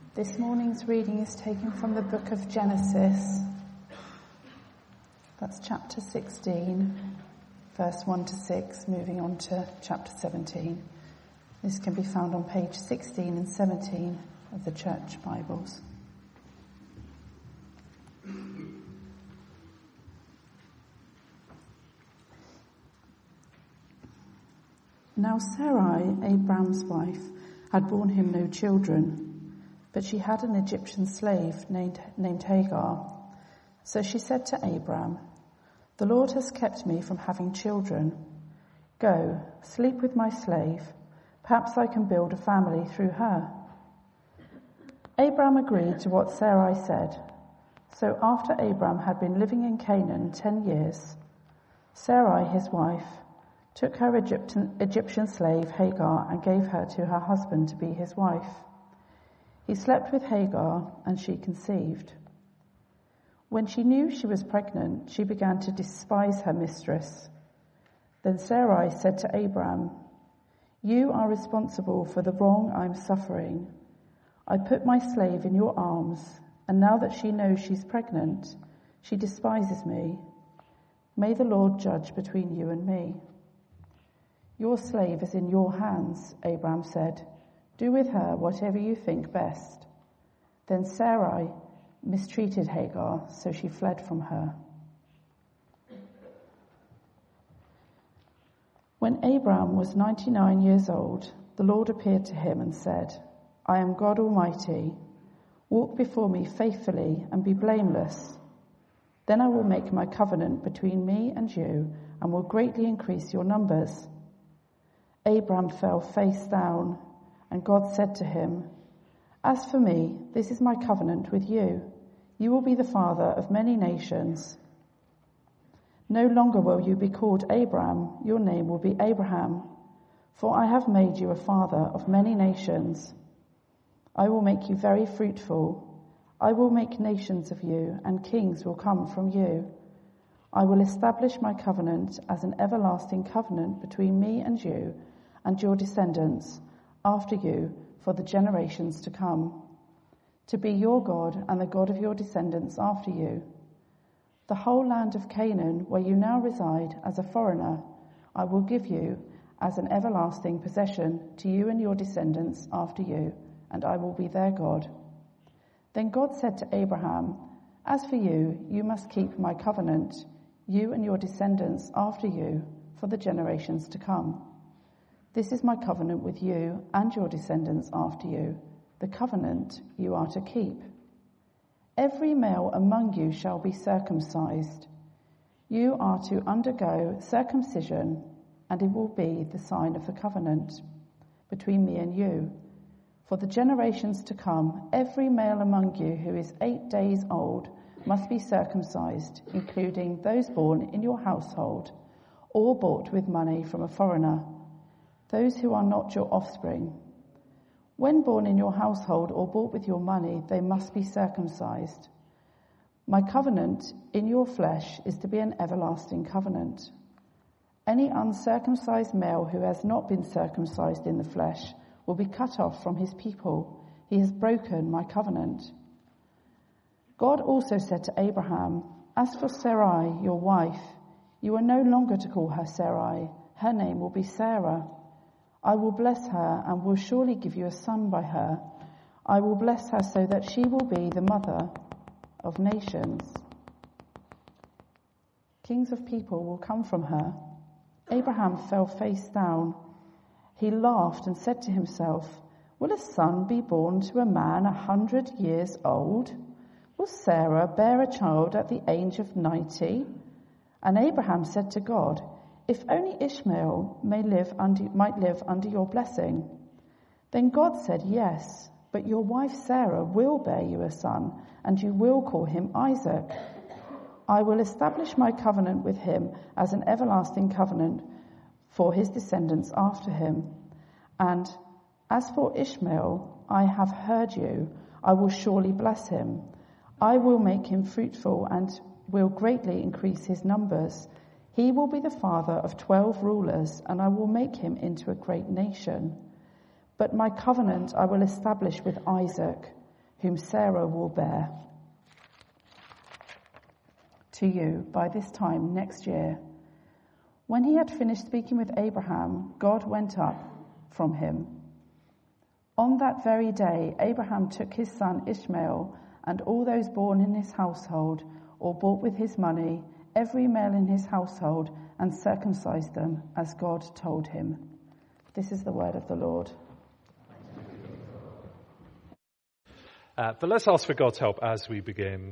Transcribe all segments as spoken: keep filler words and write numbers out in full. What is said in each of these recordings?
This morning's reading is taken from the book of Genesis. That's chapter sixteen, verse one to six, moving on to chapter seventeen. This can be found on page sixteen and seventeen of the church Bibles. Now Sarai, Abraham's wife, had borne him no children, but she had an Egyptian slave named, named Hagar. So she said to Abram, "The Lord has kept me from having children. Go, sleep with my slave. Perhaps I can build a family through her." Abram agreed to what Sarai said. So after Abram had been living in Canaan ten years, Sarai, his wife, took her Egyptian, Egyptian slave Hagar and gave her to her husband to be his wife. He slept with Hagar and she conceived. When she knew she was pregnant, she began to despise her mistress. Then Sarai said to Abram, "You are responsible for the wrong I'm suffering. I put my slave in your arms, and now that she knows she's pregnant, she despises me. May the Lord judge between you and me." "Your slave is in your hands," Abram said. "Do with her whatever you think best." Then Sarai mistreated Hagar, so she fled from her. When Abram was ninety-nine years old, the Lord appeared to him and said, "I am God Almighty. Walk before me faithfully and be blameless. Then I will make my covenant between me and you and will greatly increase your numbers." Abram fell face down, and God said to him, "As for me, this is my covenant with you. You will be the father of many nations. No longer will you be called Abram, your name will be Abraham, for I have made you a father of many nations. I will make you very fruitful. I will make nations of you, and kings will come from you. I will establish my covenant as an everlasting covenant between me and you and your descendants after you for the generations to come, to be your God and the God of your descendants after you. The whole land of Canaan, where you now reside as a foreigner, I will give you as an everlasting possession to you and your descendants after you, and I will be their God." Then God said to Abraham, "As for you, you must keep my covenant, you and your descendants after you, for the generations to come. This is my covenant with you and your descendants after you, the covenant you are to keep. Every male among you shall be circumcised. You are to undergo circumcision, and it will be the sign of the covenant between me and you. For the generations to come, every male among you who is eight days old must be circumcised, including those born in your household or bought with money from a foreigner, those who are not your offspring. When born in your household or bought with your money, they must be circumcised. My covenant in your flesh is to be an everlasting covenant. Any uncircumcised male who has not been circumcised in the flesh will be cut off from his people. He has broken my covenant." God also said to Abraham, "As for Sarai, your wife, you are no longer to call her Sarai. Her name will be Sarah. I will bless her and will surely give you a son by her. I will bless her so that she will be the mother of nations. Kings of people will come from her." Abraham fell face down. He laughed and said to himself, "Will a son be born to a man a hundred years old? Will Sarah bear a child at the age of ninety?" And Abraham said to God, "If only Ishmael may live under, might live under your blessing." Then God said, "Yes, but your wife Sarah will bear you a son, and you will call him Isaac. I will establish my covenant with him as an everlasting covenant for his descendants after him. And as for Ishmael, I have heard you. I will surely bless him. I will make him fruitful and will greatly increase his numbers. He will be the father of twelve rulers, and I will make him into a great nation. But my covenant I will establish with Isaac. whom Sarah will bear to you by this time next year." When he had finished speaking with Abraham, God went up from him. On that very day, Abraham took his son Ishmael and all those born in his household or bought with his money, every male in his household, and circumcised them as God told him. This is the word of the Lord. Uh, but let's ask for God's help as we begin.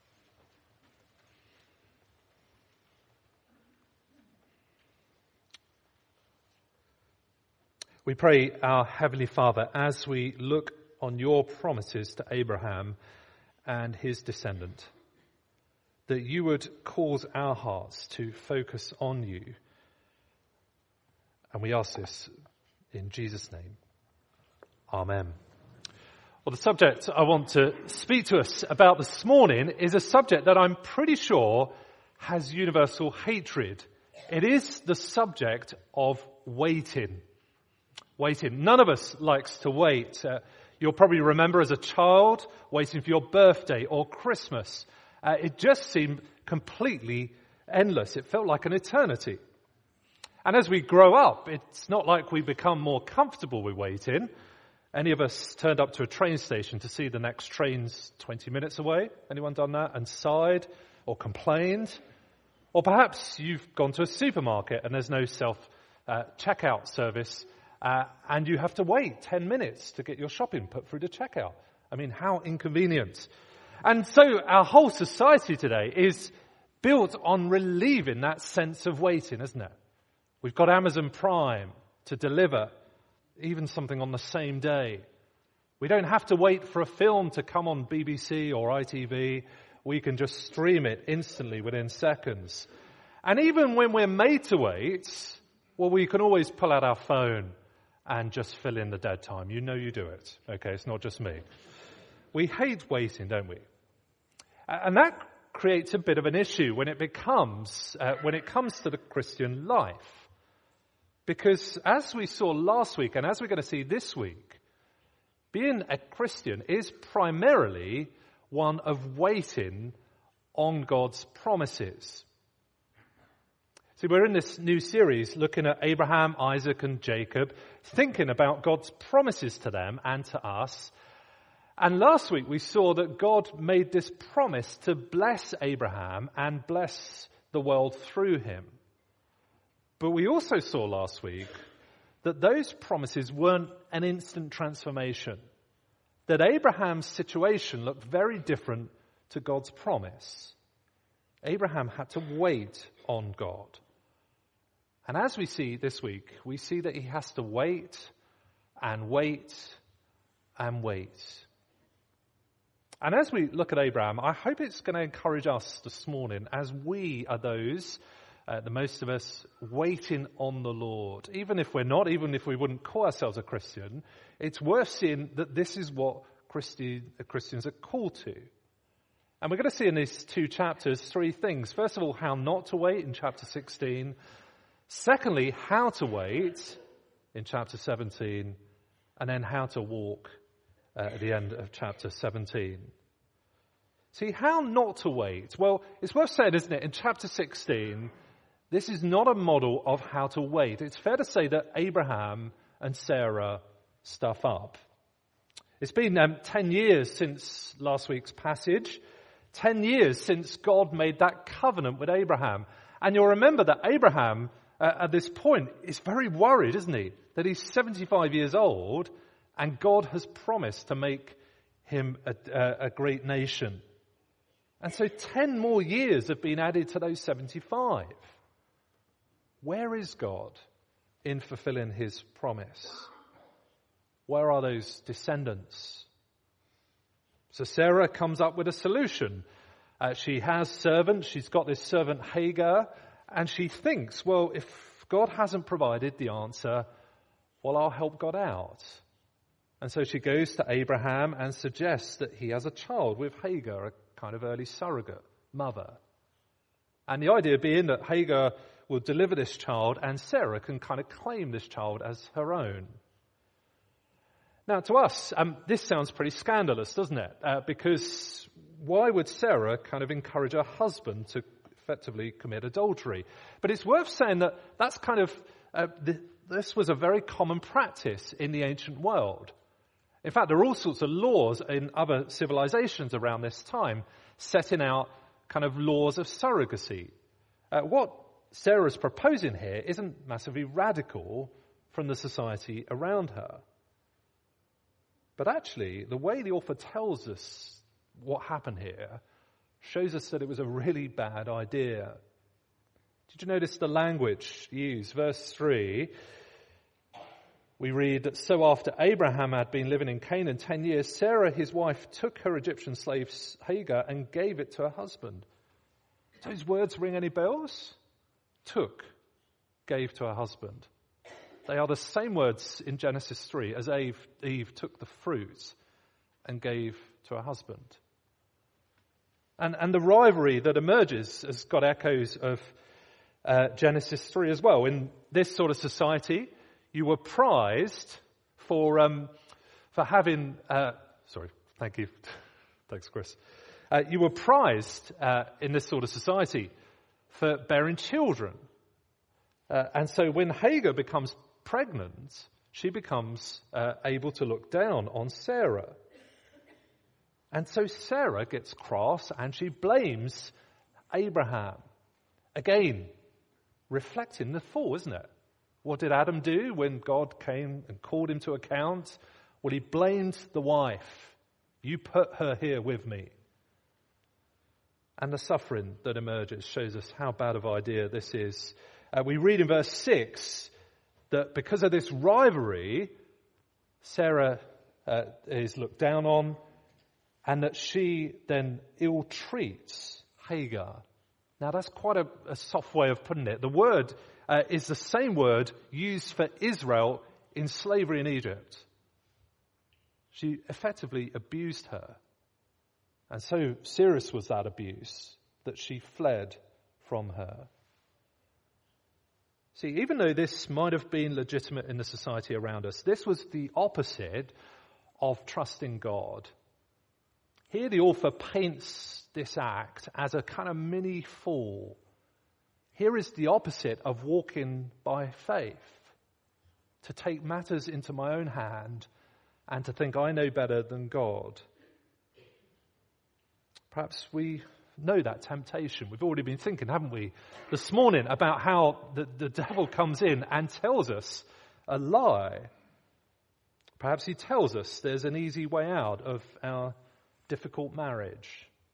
We pray, our Heavenly Father, as we look on your promises to Abraham and his descendant, that you would cause our hearts to focus on you. And we ask this in Jesus' name. Amen. Well, the subject I want to speak to us about this morning is a subject that I'm pretty sure has universal hatred. It is the subject of waiting. Waiting. None of us likes to wait. Uh, you'll probably remember as a child waiting for your birthday or Christmas. Uh, it just seemed completely endless. It felt like an eternity. And as we grow up, it's not like we become more comfortable with waiting. Any of us turned up to a train station to see the next train's twenty minutes away? Anyone done that and sighed or complained? Or perhaps you've gone to a supermarket and there's no self-checkout uh, service. Uh, and you have to wait ten minutes to get your shopping put through the checkout. I mean, how inconvenient. And so our whole society today is built on relieving that sense of waiting, isn't it? We've got Amazon Prime to deliver even something on the same day. We don't have to wait for a film to come on B B C or I T V. We can just stream it instantly within seconds. And even when we're made to wait, well, we can always pull out our phone and just fill in the dead time. You know you do it. Okay, it's not just me. We hate waiting, don't we? And that creates a bit of an issue when it becomes, uh, when it comes to the Christian life. Because as we saw last week, and as we're going to see this week, being a Christian is primarily one of waiting on God's promises. See, we're in this new series looking at Abraham, Isaac, and Jacob, thinking about God's promises to them and to us. And last week we saw that God made this promise to bless Abraham and bless the world through him. But we also saw last week that those promises weren't an instant transformation, that Abraham's situation looked very different to God's promise. Abraham had to wait on God. And as we see this week, we see that he has to wait and wait and wait. And as we look at Abraham, I hope it's going to encourage us this morning as we are those, uh, the most of us, waiting on the Lord. Even if we're not, even if we wouldn't call ourselves a Christian, it's worth seeing that this is what Christi- Christians are called to. And we're going to see in these two chapters three things. First of all, how not to wait in chapter sixteen. Secondly, how to wait in chapter seventeen. And then how to walk uh, at the end of chapter seventeen. See, how not to wait? Well, it's worth saying, isn't it? In chapter sixteen, this is not a model of how to wait. It's fair to say that Abraham and Sarah stuff up. It's been um, ten years since last week's passage. Ten years since God made that covenant with Abraham. And you'll remember that Abraham, uh, at this point, is very worried, isn't he? That he's seventy-five years old and God has promised to make him a, a, a great nation. And so ten more years have been added to those seventy-five. Where is God in fulfilling his promise? Where are those descendants? So Sarah comes up with a solution. Uh, she has servants. She's got this servant Hagar. And she thinks, well, if God hasn't provided the answer, well, I'll help God out. And so she goes to Abraham and suggests that he has a child with Hagar, a kind of early surrogate mother. And the idea being that Hagar will deliver this child and Sarah can kind of claim this child as her own. Now, to us, um, this sounds pretty scandalous, doesn't it? Uh, because why would Sarah kind of encourage her husband to effectively commit adultery? But it's worth saying that that's kind of, uh, th- this was a very common practice in the ancient world. In fact, there are all sorts of laws in other civilizations around this time setting out kind of laws of surrogacy. Uh, what Sarah's proposing here isn't massively radical from the society around her. But actually, the way the author tells us what happened here shows us that it was a really bad idea. Did you notice the language used? Verse three, we read that so after Abraham had been living in Canaan ten years, Sarah, his wife, took her Egyptian slave Hagar and gave it to her husband. Do those words ring any bells? Took, gave to her husband. They are the same words in Genesis three as Eve, Eve took the fruit and gave to her husband. And, and the rivalry that emerges has got echoes of uh, Genesis three as well. In this sort of society, you were prized for um, for having. Uh, sorry, thank you, thanks, Chris. Uh, you were prized uh, in this sort of society for bearing children, uh, and so when Hagar becomes pregnant, she becomes uh, able to look down on Sarah. And so Sarah gets cross and she blames Abraham. Again, reflecting the fall, isn't it? What did Adam do when God came and called him to account? Well, he blamed the wife. You put her here with me. And the suffering that emerges shows us how bad of an idea this is. Uh, we read in verse six that because of this rivalry, Sarah uh, is looked down on, and that she then ill-treats Hagar. Now, that's quite a, a soft way of putting it. The word uh, is the same word used for Israel in slavery in Egypt. She effectively abused her. And so serious was that abuse that she fled from her. See, even though this might have been legitimate in the society around us, this was the opposite of trusting God. Here the author paints this act as a kind of mini fall. Here is the opposite of walking by faith. To take matters into my own hand and to think I know better than God. Perhaps we know that temptation. We've already been thinking, haven't we, this morning about how the, the devil comes in and tells us a lie. Perhaps he tells us there's an easy way out of our difficult marriage.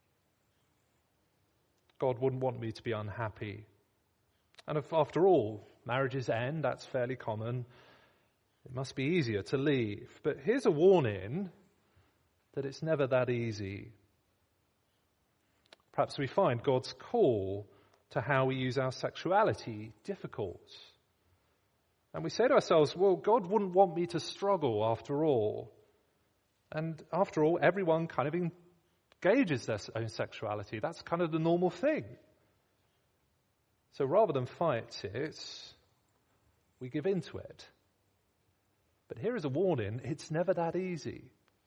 God wouldn't want me to be unhappy. And if, after all, marriages end, that's fairly common. It must be easier to leave. But here's a warning that it's never that easy. Perhaps we find God's call to how we use our sexuality difficult. And we say to ourselves, well, God wouldn't want me to struggle after all. And after all, everyone kind of engages their own sexuality. That's kind of the normal thing. So rather than fight it, we give in to it. But here is a warning, it's never that easy.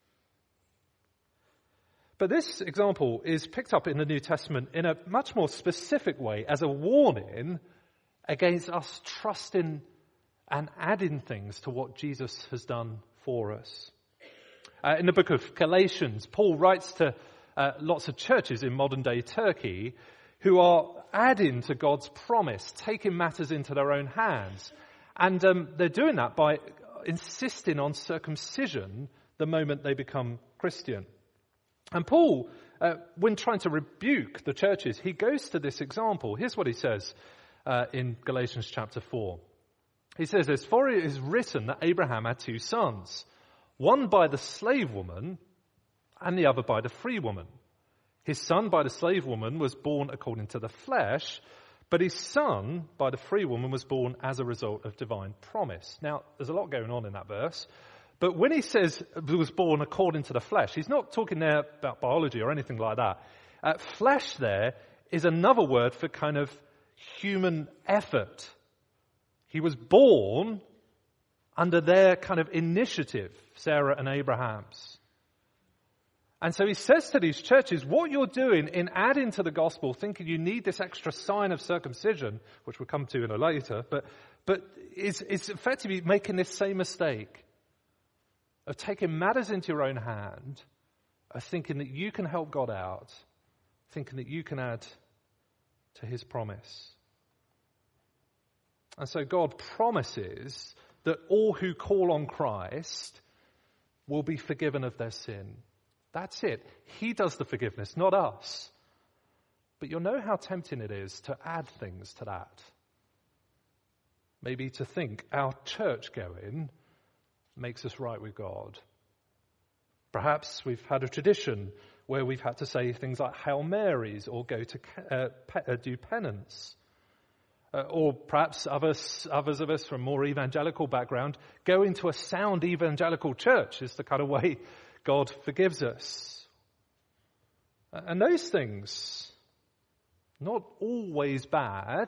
But this example is picked up in the New Testament in a much more specific way as a warning against us trusting and adding things to what Jesus has done for us. Uh, in the book of Galatians, Paul writes to uh, lots of churches in modern-day Turkey who are adding to God's promise, taking matters into their own hands. And um, they're doing that by insisting on circumcision the moment they become Christian. And Paul, uh, when trying to rebuke the churches, he goes to this example. Here's what he says uh, in Galatians chapter four. He says this, "For it is written that Abraham had two sons, one by the slave woman and the other by the free woman. His son by the slave woman was born according to the flesh, but his son by the free woman was born as a result of divine promise." Now, there's a lot going on in that verse. But when he says he was born according to the flesh, he's not talking there about biology or anything like that. Uh, flesh there is another word for kind of human effort. He was born under their kind of initiative, Sarah and Abraham's. And so he says to these churches, what you're doing in adding to the gospel, thinking you need this extra sign of circumcision, which we'll come to in a later, but but is, is effectively making this same mistake of taking matters into your own hand, of thinking that you can help God out, thinking that you can add to his promise. And so God promises that all who call on Christ will be forgiven of their sin. That's it. He does the forgiveness, not us. But you'll know how tempting it is to add things to that. Maybe to think our church going makes us right with God. Perhaps we've had a tradition where we've had to say things like Hail Marys or go to uh, pe- uh, do penance. Uh, or perhaps others, others of us from more evangelical background go into a sound evangelical church is the kind of way God forgives us. And those things, not always bad,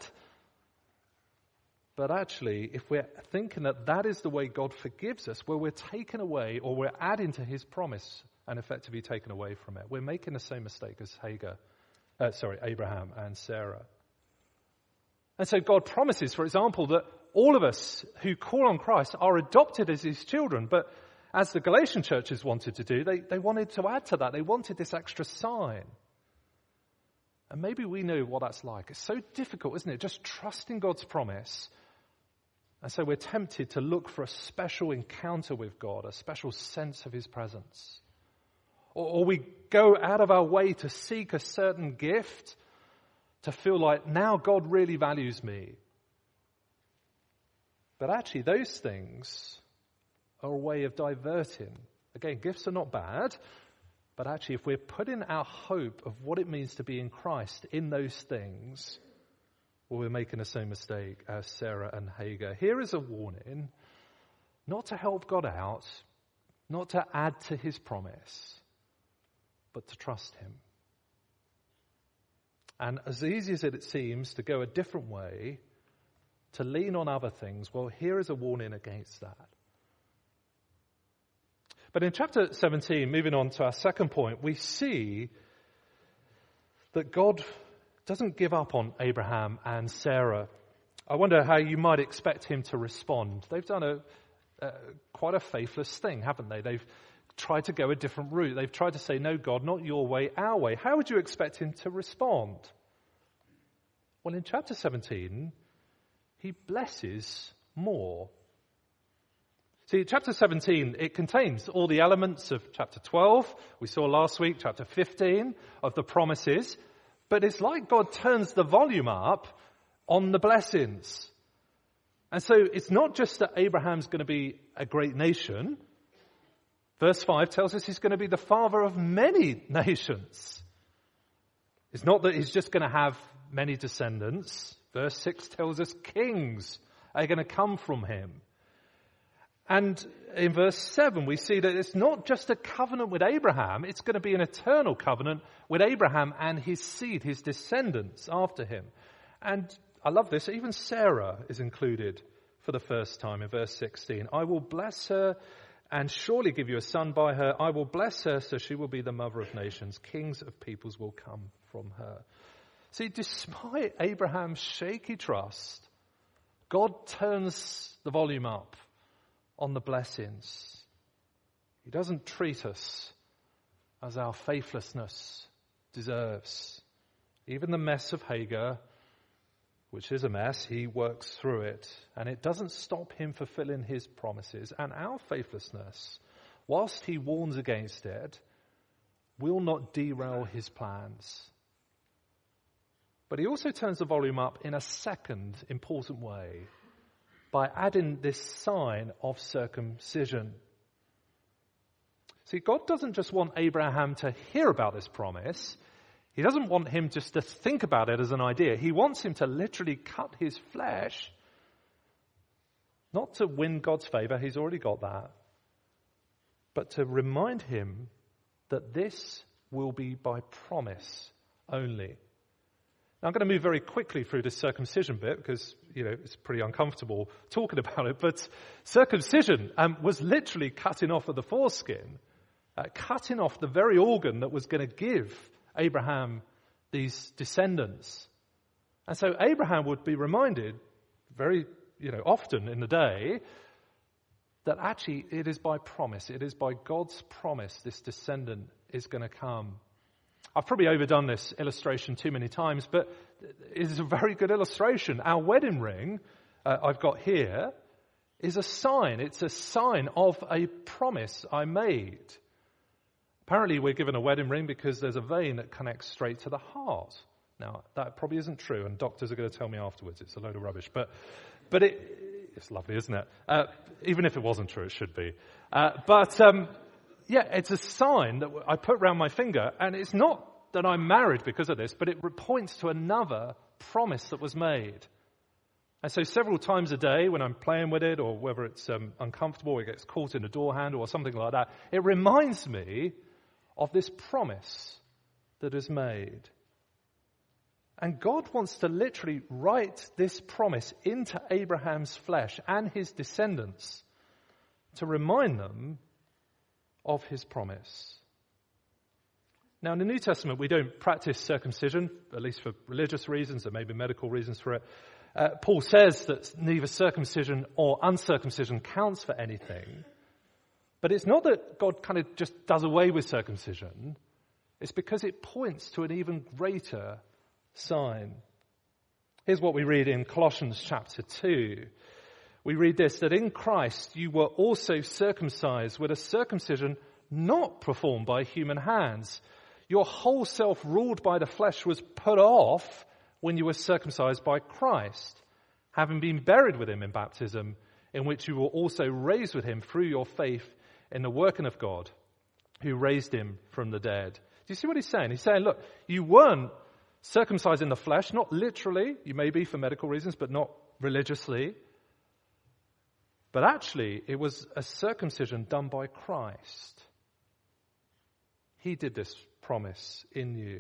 but actually, if we're thinking that that is the way God forgives us, where we're taken away or we're adding to his promise and effectively taken away from it, we're making the same mistake as Hagar, uh, sorry, Abraham and Sarah. And so God promises, for example, that all of us who call on Christ are adopted as his children, but as the Galatian churches wanted to do, they, they wanted to add to that. They wanted this extra sign. And maybe we know what that's like. It's so difficult, isn't it? Just trusting God's promise. And so we're tempted to look for a special encounter with God, a special sense of his presence. Or, or we go out of our way to seek a certain gift to feel like now God really values me. But actually those things are a way of diverting. Again, gifts are not bad, but actually if we're putting our hope of what it means to be in Christ in those things, well, we're making the same mistake as Sarah and Hagar. Here is a warning, not to help God out, not to add to his promise, but to trust him. And as easy as it seems to go a different way, to lean on other things, well, here is a warning against that. But in chapter seventeen, moving on to our second point, we see that God doesn't give up on Abraham and Sarah. I wonder how you might expect him to respond. They've done a, a quite a faithless thing, haven't they? They've tried to go a different route. They've tried to say, no, God, not your way, our way. How would you expect him to respond? Well, in chapter seventeen, he blesses more. See, chapter seventeen, it contains all the elements of chapter twelve. We saw last week, chapter fifteen, of the promises. But it's like God turns the volume up on the blessings. And so it's not just that Abraham's going to be a great nation. Verse five tells us he's going to be the father of many nations. It's not that he's just going to have many descendants. Verse six tells us kings are going to come from him. And in verse seven, we see that it's not just a covenant with Abraham, it's going to be an eternal covenant with Abraham and his seed, his descendants after him. And I love this, even Sarah is included for the first time in verse sixteen. I will bless her and surely give you a son by her. I will bless her so she will be the mother of nations. Kings of peoples will come from her. See, despite Abraham's shaky trust, God turns the volume up on the blessings. He doesn't treat us as our faithlessness deserves. Even the mess of Hagar, which is a mess, he works through it. And it doesn't stop him fulfilling his promises. And our faithlessness, whilst he warns against it, will not derail his plans. But he also turns the volume up in a second important way, by adding this sign of circumcision. See, God doesn't just want Abraham to hear about this promise. He doesn't want him just to think about it as an idea. He wants him to literally cut his flesh. Not to win God's favor, he's already got that. But to remind him that this will be by promise only. Now, I'm going to move very quickly through this circumcision bit because, you know, it's pretty uncomfortable talking about it. But circumcision um, was literally cutting off of the foreskin, uh, cutting off the very organ that was going to give Abraham these descendants. And so Abraham would be reminded very, you know, often in the day that actually it is by promise, it is by God's promise this descendant is going to come. I've probably overdone this illustration too many times, but it is a very good illustration. Our wedding ring, uh, I've got here, is a sign. It's a sign of a promise I made. Apparently we're given a wedding ring because there's a vein that connects straight to the heart. Now, that probably isn't true, and doctors are going to tell me afterwards it's a load of rubbish. But but it, it's lovely, isn't it? Uh, even if it wasn't true, it should be. Uh, but... Um, Yeah, it's a sign that I put around my finger, and it's not that I'm married because of this, but it points to another promise that was made. And so several times a day when I'm playing with it, or whether it's um, uncomfortable, or it gets caught in a door handle or something like that, it reminds me of this promise that is made. And God wants to literally write this promise into Abraham's flesh and his descendants to remind them of his promise. Now, in the New Testament, we don't practice circumcision, at least for religious reasons. There may be medical reasons for it. Uh, Paul says that neither circumcision or uncircumcision counts for anything. But it's not that God kind of just does away with circumcision. It's because it points to an even greater sign. Here's what we read in Colossians chapter two. We read this, that in Christ you were also circumcised with a circumcision not performed by human hands. Your whole self ruled by the flesh was put off when you were circumcised by Christ, having been buried with him in baptism, in which you were also raised with him through your faith in the working of God, who raised him from the dead. Do you see what he's saying? He's saying, look, you weren't circumcised in the flesh, not literally, you may be for medical reasons, but not religiously. But actually, it was a circumcision done by Christ. He did this promise in you.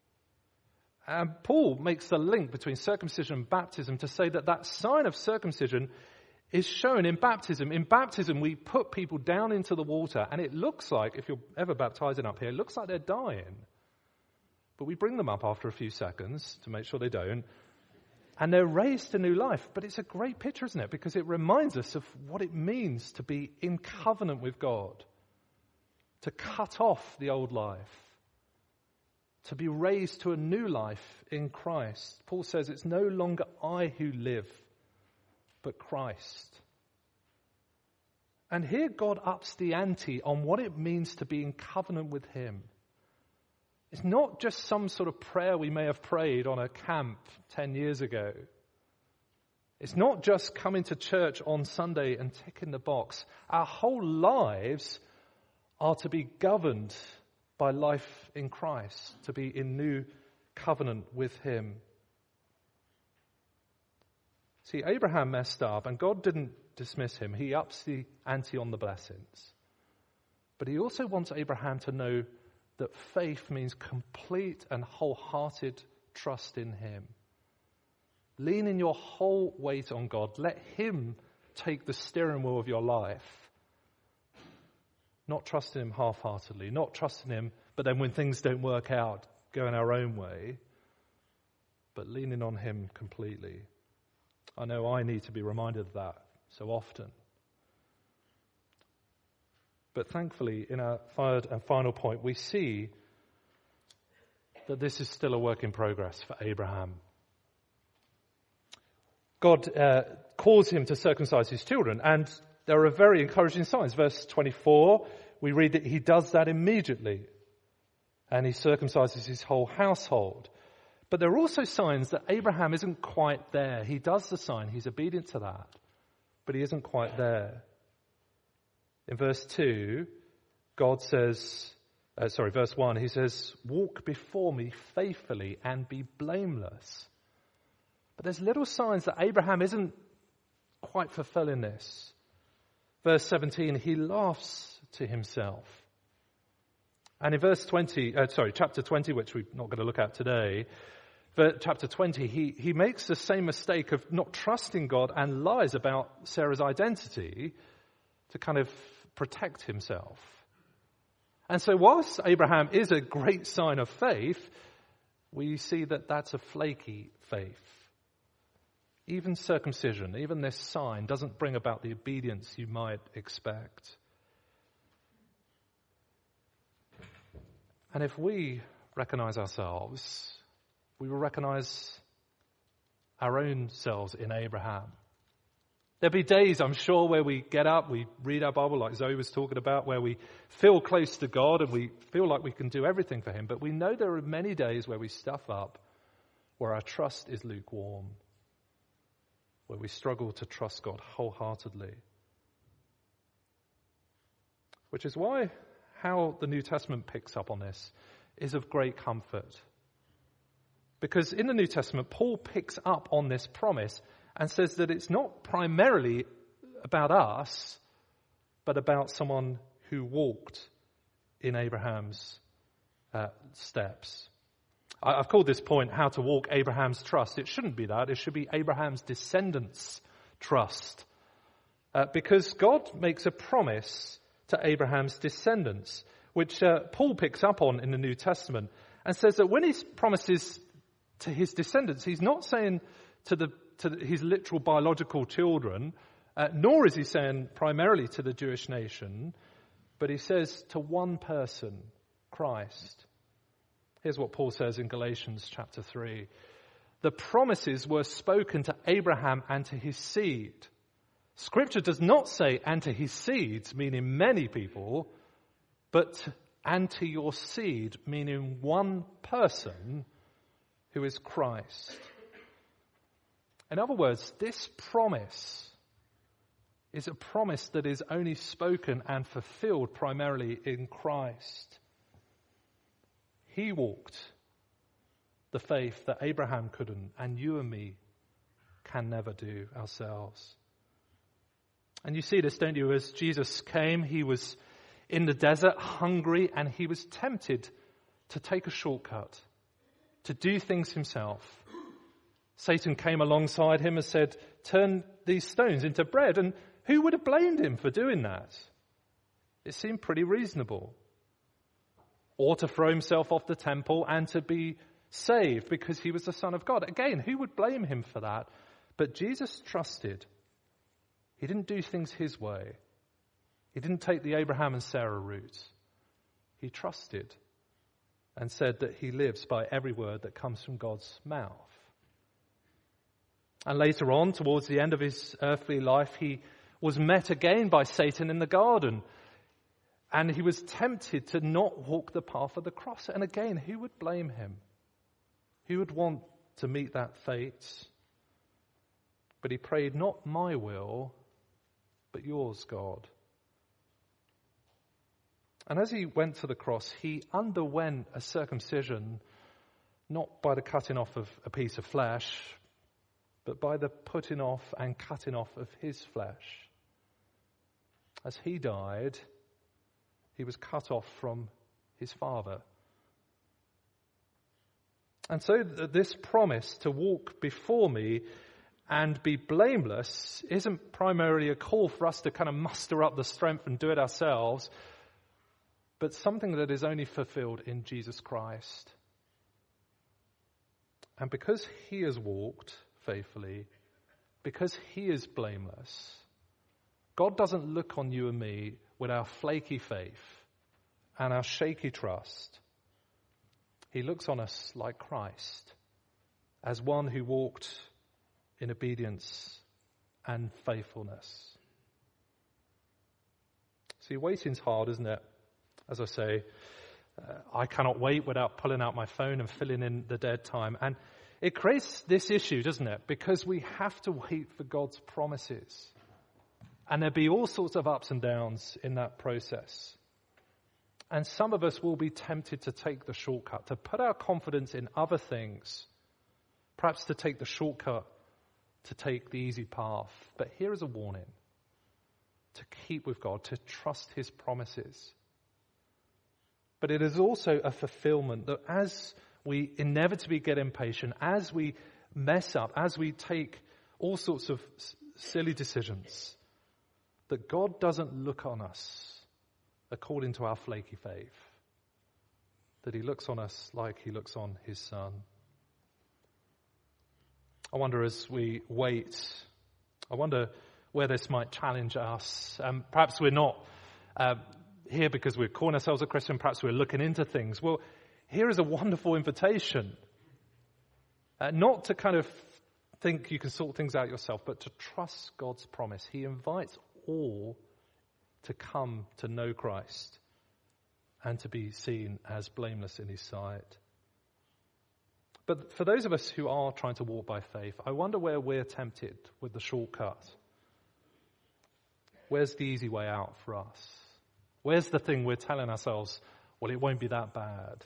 And Paul makes the link between circumcision and baptism to say that that sign of circumcision is shown in baptism. In baptism, we put people down into the water, and it looks like, if you're ever baptizing up here, it looks like they're dying. But we bring them up after a few seconds to make sure they don't. And they're raised to new life. But it's a great picture, isn't it? Because it reminds us of what it means to be in covenant with God. To cut off the old life. To be raised to a new life in Christ. Paul says it's no longer I who live, but Christ. And here God ups the ante on what it means to be in covenant with him. It's not just some sort of prayer we may have prayed on a camp ten years ago. It's not just coming to church on Sunday and ticking the box. Our whole lives are to be governed by life in Christ, to be in new covenant with him. See, Abraham messed up and God didn't dismiss him. He ups the ante on the blessings. But he also wants Abraham to know that faith means complete and wholehearted trust in him. Lean in your whole weight on God. Let him take the steering wheel of your life. Not trusting him half-heartedly. Not trusting him, but then when things don't work out, going our own way. But leaning on him completely. I know I need to be reminded of that so often. But thankfully, in our third and final point, we see that this is still a work in progress for Abraham. God uh, calls him to circumcise his children, and there are very encouraging signs. Verse twenty-four, we read that he does that immediately, and he circumcises his whole household. But there are also signs that Abraham isn't quite there. He does the sign, he's obedient to that, but he isn't quite there. In verse two, God says, uh, sorry, verse one, he says, walk before me faithfully and be blameless. But there's little signs that Abraham isn't quite fulfilling this. Verse seventeen, he laughs to himself. And in verse twenty, uh, sorry, chapter twenty, which we're not going to look at today, For chapter twenty, he, he makes the same mistake of not trusting God and lies about Sarah's identity to kind of protect himself. And so whilst Abraham is a great sign of faith, we see that that's a flaky faith. Even circumcision, even this sign, doesn't bring about the obedience you might expect. And if we recognize ourselves, we will recognize our own selves in Abraham. There'll be days, I'm sure, where we get up, we read our Bible like Zoe was talking about, where we feel close to God and we feel like we can do everything for him. But we know there are many days where we stuff up, where our trust is lukewarm, where we struggle to trust God wholeheartedly. Which is why how the New Testament picks up on this is of great comfort. Because in the New Testament, Paul picks up on this promise and says that it's not primarily about us, but about someone who walked in Abraham's uh, steps. I, I've called this point, how to walk Abraham's trust. It shouldn't be that. It should be Abraham's descendants' trust. Uh, because God makes a promise to Abraham's descendants, which uh, Paul picks up on in the New Testament, and says that when he promises to his descendants, he's not saying to the to the, his literal biological children, uh, nor is he saying primarily to the Jewish nation, but he says to one person, Christ. Here's what Paul says in Galatians chapter three. The promises were spoken to Abraham and to his seed. Scripture does not say, and to his seeds, meaning many people, but and to your seed, meaning one person, who is Christ. In other words, this promise is a promise that is only spoken and fulfilled primarily in Christ. He walked the faith that Abraham couldn't, and you and me can never do ourselves. And you see this, don't you? As Jesus came, he was in the desert, hungry, and he was tempted to take a shortcut, to do things himself. Satan came alongside him and said, turn these stones into bread. And who would have blamed him for doing that? It seemed pretty reasonable. Or to throw himself off the temple and to be saved because he was the Son of God. Again, who would blame him for that? But Jesus trusted. He didn't do things his way. He didn't take the Abraham and Sarah route. He trusted and said that he lives by every word that comes from God's mouth. And later on, towards the end of his earthly life, he was met again by Satan in the garden. And he was tempted to not walk the path of the cross. And again, who would blame him? Who would want to meet that fate? But he prayed, not my will, but yours, God. And as he went to the cross, he underwent a circumcision, not by the cutting off of a piece of flesh, but by the putting off and cutting off of his flesh. As he died, he was cut off from his Father. And so this promise to walk before me and be blameless isn't primarily a call for us to kind of muster up the strength and do it ourselves, but something that is only fulfilled in Jesus Christ. And because he has walked faithfully, because he is blameless, God doesn't look on you and me with our flaky faith and our shaky trust. He looks on us like Christ, as one who walked in obedience and faithfulness. See, waiting's hard, isn't it? As I say, uh, I cannot wait without pulling out my phone and filling in the dead time. And it creates this issue, doesn't it? Because we have to wait for God's promises. And there'll be all sorts of ups and downs in that process. And some of us will be tempted to take the shortcut, to put our confidence in other things, perhaps to take the shortcut, to take the easy path. But here is a warning: to keep with God, to trust his promises. But it is also a fulfillment that as we inevitably get impatient, as we mess up, as we take all sorts of s- silly decisions, that God doesn't look on us according to our flaky faith, that he looks on us like he looks on his Son. I wonder as we wait, I wonder where this might challenge us. Um, perhaps we're not uh, here because we're calling ourselves a Christian, perhaps we're looking into things. Well, here is a wonderful invitation. Uh, not to kind of think you can sort things out yourself, but to trust God's promise. He invites all to come to know Christ and to be seen as blameless in his sight. But for those of us who are trying to walk by faith, I wonder where we're tempted with the shortcut. Where's the easy way out for us? Where's the thing we're telling ourselves, well, it won't be that bad?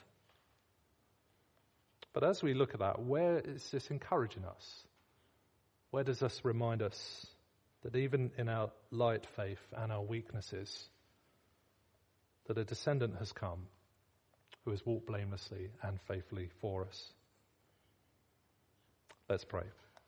But as we look at that, where is this encouraging us? Where does this remind us that even in our light faith and our weaknesses, that a descendant has come who has walked blamelessly and faithfully for us? Let's pray.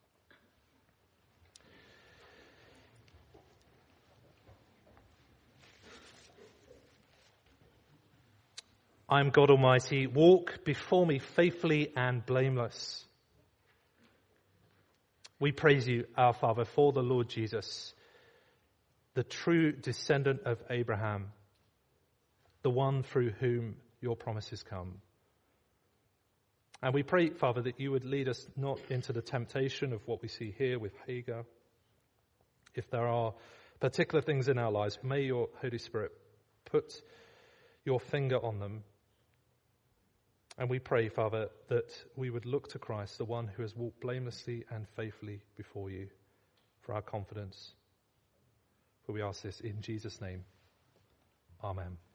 I am God Almighty. Walk before me faithfully and blameless. We praise you, our Father, for the Lord Jesus, the true descendant of Abraham, the one through whom your promises come. And we pray, Father, that you would lead us not into the temptation of what we see here with Hagar. If there are particular things in our lives, may your Holy Spirit put your finger on them. And we pray, Father, that we would look to Christ, the one who has walked blamelessly and faithfully before you, for our confidence. For we ask this in Jesus' name. Amen.